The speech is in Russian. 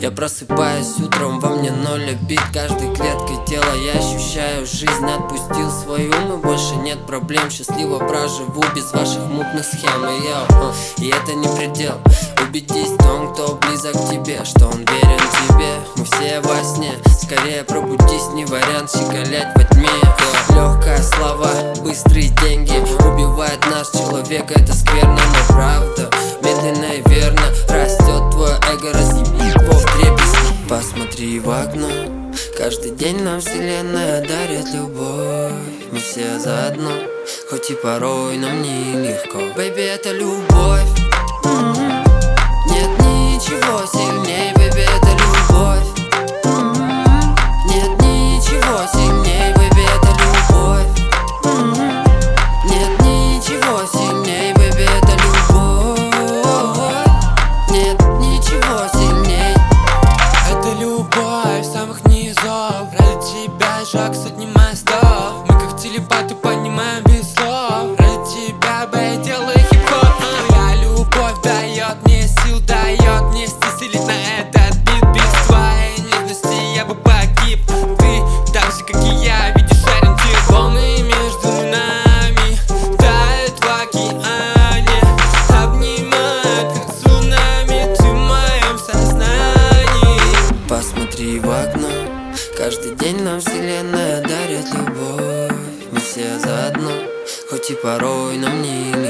Я просыпаюсь утром, во мне ноль обид. Каждой клеткой тела я ощущаю жизнь. Отпустил свой ум, и больше нет проблем. Счастливо проживу без ваших мутных схем. И это не предел. Убедись в том, кто близок к тебе, что он верен тебе. Мы все во сне, скорее пробудись, не вариант щеголять во тьме. Легкая слава, быстрые деньги убивает наш человек, это скверно, но правда. Медленно и верно растет твое эго, разъеби его вдребезги. Посмотри в окно, каждый день нам вселенная дарит любовь. Мы все заодно, хоть и порой нам нелегко. Бэйби, это любовь. Нет ничего сильней, бэйби, это любовь. Нет ничего сильней, бэйби, это любовь. Нет ничего сильней, бэйби, это любовь. Нет ничего сильней. Это любовь с самых низов. Ради тебя шаг сотни мостов. Мы как телепаты понимаем без слов. Ради тебя бы я делаю хип-хоп. Твоя любовь дает мне сил, дает мне стиль на этот бит. Без твоей нежности я бы погиб. Ты так же, как и я, видишь ориентир. Волны между нами тают в океане, обнимают как цунами. Ты в моем сознании. Посмотри в окно, каждый день нам вселенная дарит любовь. Мы все заодно, хоть и порой нам не